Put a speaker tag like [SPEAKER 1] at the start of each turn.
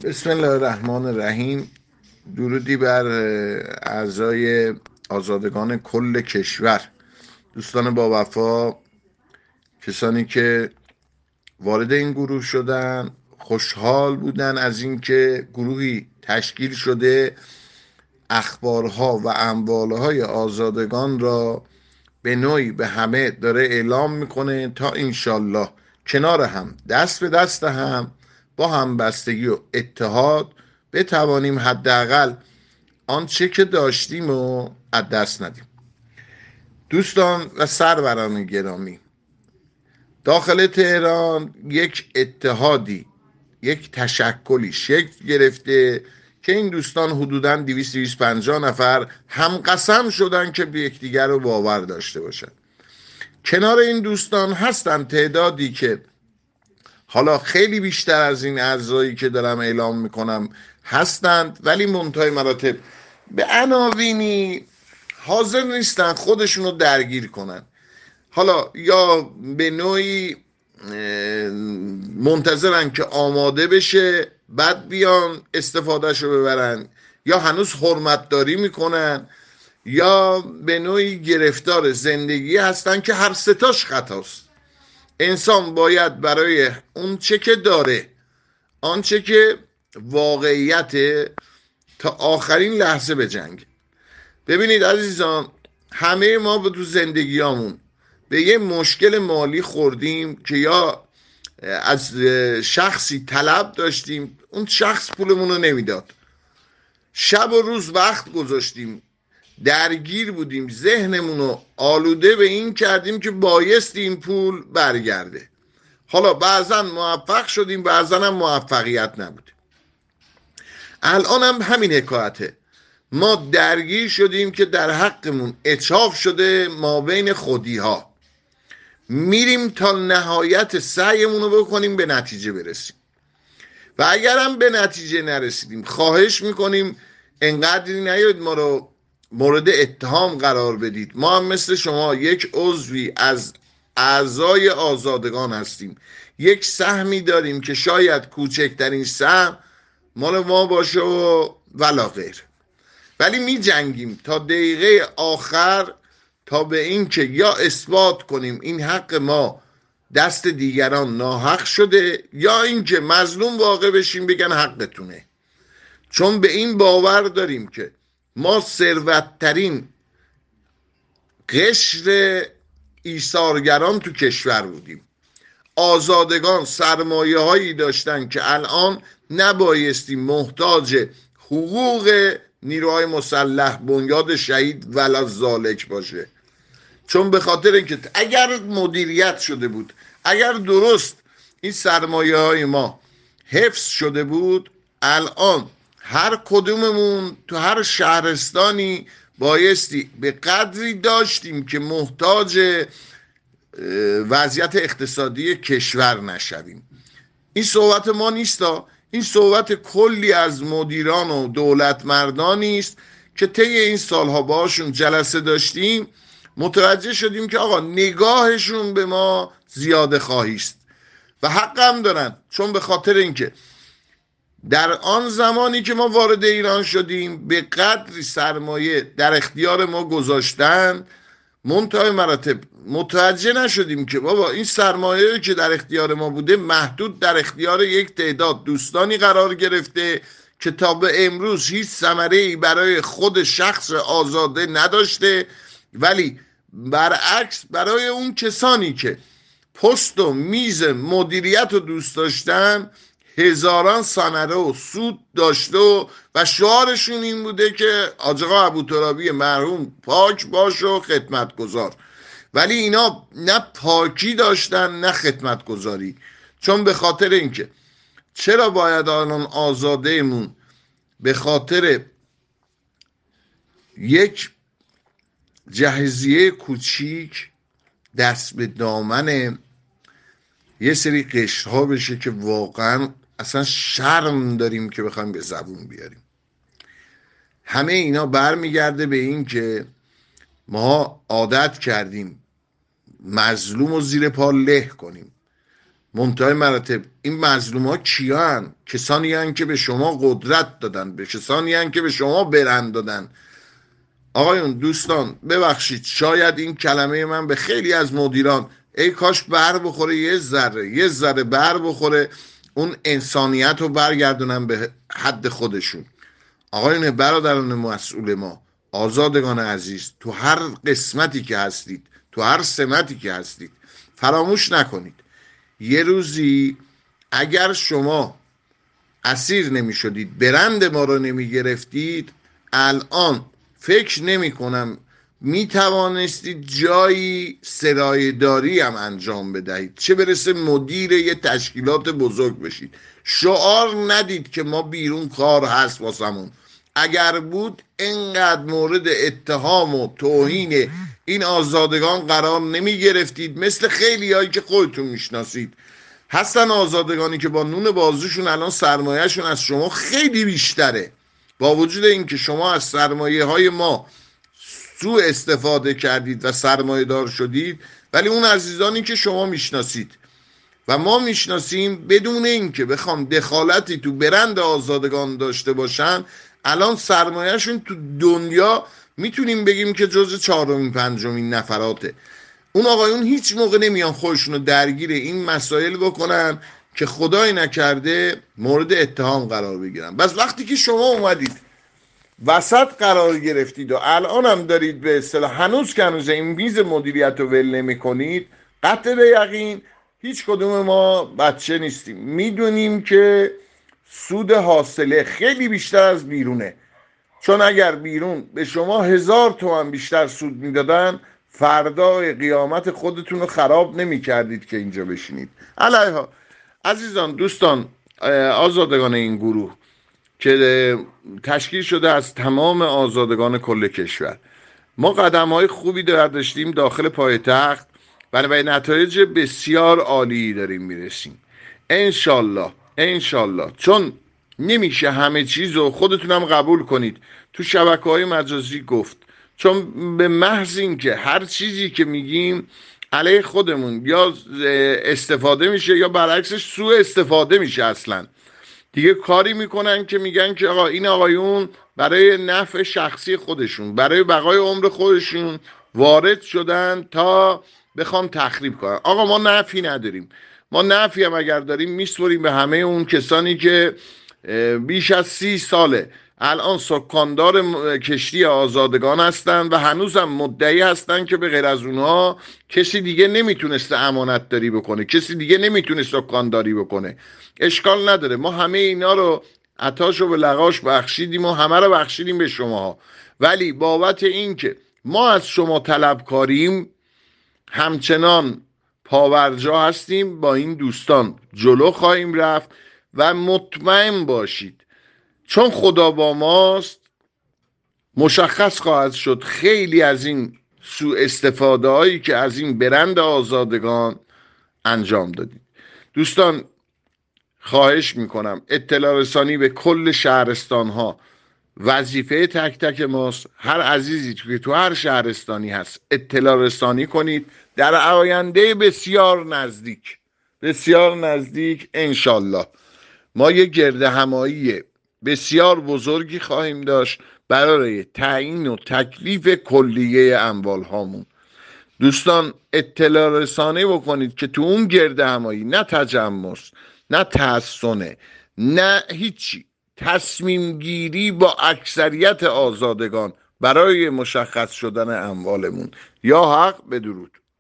[SPEAKER 1] بسم الله الرحمن الرحیم. درودی بر اعضای آزادگان کل کشور، دوستان با وفا، کسانی که وارد این گروه شدن، خوشحال بودن از اینکه گروهی تشکیل شده اخبارها و انبالهای آزادگان را به نوعی به همه داره اعلام میکنه تا انشالله کنار هم، دست به دست هم، با همبستگی و اتحاد بتوانیم حداقل آنچه که داشتیم و از دست ندیم. دوستان و سروران گرامی، داخل تهران یک اتحادی، یک تشکلی شکل گرفته که این دوستان حدوداً 250 نفر هم قسم شدن که به یکدیگر رو باور داشته باشن. کنار این دوستان هستن تعدادی که حالا خیلی بیشتر از این اعضایی که دارم اعلام میکنم هستند، ولی منتهای مراتب به عناوینی حاضر نیستن خودشونو درگیر کنن. حالا یا به نوعی منتظرن که آماده بشه بعد بیان استفادهشو ببرن، یا هنوز حرمتداری میکنن، یا به نوعی گرفتار زندگی هستن که هر ستاش خطاست. انسان باید برای اون چه که داره، آنچه که واقعیت، تا آخرین لحظه بجنگ. ببینید عزیزان، همه ما به تو زندگیامون به یه مشکل مالی خوردیم که یا از شخصی طلب داشتیم، اون شخص پولمون رو نمیداد، شب و روز وقت گذاشتیم، درگیر بودیم، ذهنمون رو آلوده به این کردیم که بایستی این پول برگرده. حالا بعضا موفق شدیم، بعضا هم موفقیت نبود. الان هم همین حکایته، ما درگیر شدیم که در حقمون اتشاف شده ما بین خودی ها، میریم تا نهایت سعیمون رو بکنیم به نتیجه برسیم، و اگر هم به نتیجه نرسیدیم خواهش میکنیم انقدری نیاید ما رو مورد اتهام قرار بدید. ما هم مثل شما یک عضوی از اعضای آزادگان هستیم، یک سهمی داریم که شاید کوچکترین سهم مال ما باشه و ولا غیر، ولی می جنگیم تا دقیقه آخر تا به این که یا اثبات کنیم این حق ما دست دیگران ناحق شده، یا اینکه مظلوم واقع بشیم بگن حقتونه. چون به این باور داریم که ما ثروتترین قشر ایثارگران تو کشور بودیم. آزادگان سرمایه هایی داشتن که الان نبایستی محتاج حقوق نیروهای مسلح، بنیاد شهید ولا ذالک باشه. چون به خاطر اینکه اگر مدیریت شده بود، اگر درست این سرمایه های ما حفظ شده بود، الان هر کدوممون تو هر شهرستانی بایستی به قدری داشتیم که محتاج وضعیت اقتصادی کشور نشویم. این صحبت ما نیستا، این صحبت کلی از مدیران و دولت مردانی است که طی این سالها باشون جلسه داشتیم، متوجه شدیم که آقا نگاهشون به ما زیاده خواهی است و حق هم دارن. چون به خاطر اینکه در آن زمانی که ما وارد ایران شدیم به قدری سرمایه در اختیار ما گذاشتن، منتهای مراتب متوجه نشدیم که بابا این سرمایه که در اختیار ما بوده محدود در اختیار یک تعداد دوستانی قرار گرفته که تا به امروز هیچ ثمره‌ای برای خود شخص آزاده نداشته، ولی برعکس برای اون کسانی که پست و میز مدیریت رو دوست داشتن هزاران ثمره و سود داشته و شعارشون این بوده که حاج آقا ابوترابی مرحوم پاک باش و خدمتگزار. ولی اینا نه پاکی داشتن نه خدمتگزاری. چون به خاطر اینکه چرا باید آنان آزادهمون به خاطر یک جهیزیه کوچیک دست به دامن یه سری قشرها بشه که واقعا اصلا شرم داریم که بخوایم به زبون بیاریم. همه اینا برمیگرده به این که ما عادت کردیم مظلوم رو زیر پا له کنیم. منتهای مراتب این مظلوم ها کیان؟ کسانی هستند که به شما قدرت دادن، به کسانی هستند که به شما برند دادن. آقایون دوستان ببخشید، شاید این کلمه من به خیلی از مدیران ای کاش بر بخوره، یه ذره بر بخوره، اون انسانیت رو برگردونن به حد خودشون. آقایون برادران مسئول ما، آزادگان عزیز، تو هر قسمتی که هستید، تو هر سمتی که هستید، فراموش نکنید یه روزی اگر شما اسیر نمی شدید، برند ما رو نمی گرفتید، الان فکر نمی کنم می توانستید جایی سرایه‌داری هم انجام بدهید، چه برسه مدیر یه تشکیلات بزرگ بشید. شعار ندید که ما بیرون کار هست واسمون. اگر بود اینقدر مورد اتهام و توهین این آزادگان قرار نمی گرفتید. مثل خیلی هایی که خودتون میشناسید هستن، آزادگانی که با نون بازوشون الان سرمایهشون از شما خیلی بیشتره، با وجود اینکه شما از سرمایه های ما سوء استفاده کردید و سرمایه دار شدید، ولی اون عزیزانی که شما میشناسید و ما میشناسیم بدون اینکه بخوام دخالتی تو برند آزادگان داشته باشن، الان سرمایهشون تو دنیا میتونیم بگیم که جز چهارمین پنجمین نفراته. اون آقایون هیچ موقع نمیان خودشونو درگیر این مسائل بکنن که خدای نکرده مورد اتهام قرار بگیرن. بس وقتی که شما اومدید وسط قرار گرفتید و الان هم دارید به اصطلاح هنوز این میز مدیریت رو ول نمی کنید، قطع به یقین هیچ کدوم ما بچه نیستیم، میدونیم که سود حاصله خیلی بیشتر از بیرونه. چون اگر بیرون به شما 1000 تومان بیشتر سود میدادن، فردا قیامت خودتون رو خراب نمی کردید که اینجا بشینید. علیها عزیزان دوستان، آزادگان این گروه که تشکیل شده از تمام آزادگان کل کشور، ما قدم های خوبی داشتیم داخل پایتخت و به نتایج بسیار عالی داریم میرسیم. انشالله چون نمیشه همه چیز رو خودتونم قبول کنید تو شبکه‌های مجازی گفت، چون به محض این که هر چیزی که میگیم علیه خودمون یا استفاده میشه یا برعکسش سوء استفاده میشه، اصلا دیگه کاری میکنن که میگن که آقا این آقایون برای نفع شخصی خودشون، برای بقای عمر خودشون وارد شدن تا بخوام تخریب کنن. آقا ما نفعی نداریم، ما نفعی هم اگر داریم میسپریم به همه اون کسانی که بیش از 30 ساله الان سکاندار کشتی آزادگان هستن و هنوزم مدعی هستن که به غیر از اونها کسی دیگه نمیتونسته امانت داری بکنه، کسی دیگه نمیتونه سکانداری بکنه. اشکال نداره، ما همه اینا رو عطاشو به لغاش بخشیدیم و همه رو بخشیدیم به شماها، ولی بابت این که ما از شما طلبکاریم همچنان پاورجا هستیم، با این دوستان جلو خواهیم رفت و مطمئن باشید چون خدا با ماست مشخص خواهد شد خیلی از این سوء استفاده هایی که از این برند آزادگان انجام دادید. دوستان خواهش میکنم اطلاع رسانی به کل شهرستان ها وظیفه تک تک ماست. هر عزیزی که تو هر شهرستانی هست اطلاع رسانی کنید. در آینده بسیار نزدیک انشالله ما یک گرد همایی بسیار بزرگی خواهیم داشت برای تعیین و تکلیف کلیه اموال هامون. دوستان اطلاع رسانی بکنید که تو اون گرد همایی نه تجمس، نه تحصنه، نه هیچی، تصمیم گیری با اکثریت آزادگان برای مشخص شدن اموالمون. یا حق، بدرود.